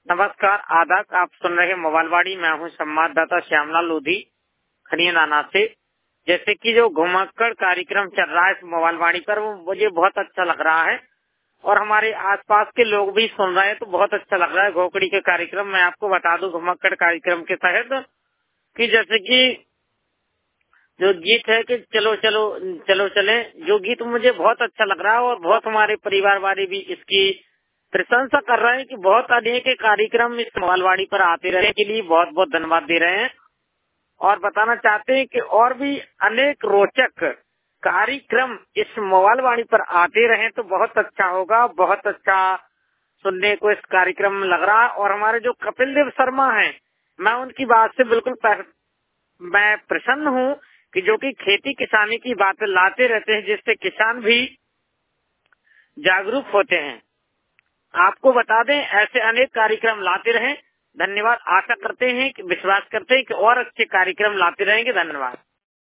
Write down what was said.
नमस्कार, आदाब। आप सुन रहे मोबाइलवाड़ी। मैं हूं संवाददाता श्यामलाल लोधी खनियाना से। जैसे कि जो घुमक्कड़ कार्यक्रम चल रहा है इस मोबाइलवाड़ी पर, वो मुझे बहुत अच्छा लग रहा है और हमारे आसपास के लोग भी सुन रहे हैं तो बहुत अच्छा लग रहा है। घोकड़ी के कार्यक्रम मैं आपको बता दूं, घुमक्कड़ कार्यक्रम के तहत कि जैसे कि जो गीत है कि चलो चलो चलो चले, जो गीत मुझे बहुत अच्छा लग रहा है और बहुत हमारे परिवार वाले भी इसकी प्रशंसा कर रहे हैं कि बहुत अनेक कार्यक्रम इस मोबाइलवाड़ी पर आते रहने के लिए बहुत बहुत धन्यवाद दे रहे हैं और बताना चाहते हैं कि और भी अनेक रोचक कार्यक्रम इस मोबाइलवाड़ी पर आते रहे तो बहुत अच्छा होगा। बहुत अच्छा सुनने को इस कार्यक्रम में लग रहा है। और हमारे जो कपिल देव शर्मा हैं, मैं उनकी बात से बिल्कुल मैं प्रसन्न हूँ कि जो कि खेती किसानी की बातें लाते रहते हैं जिससे किसान भी जागरूक होते हैं। आपको बता दें, ऐसे अनेक कार्यक्रम लाते रहें। धन्यवाद। आशा करते हैं कि विश्वास करते हैं कि और अच्छे कार्यक्रम लाते रहेंगे। धन्यवाद।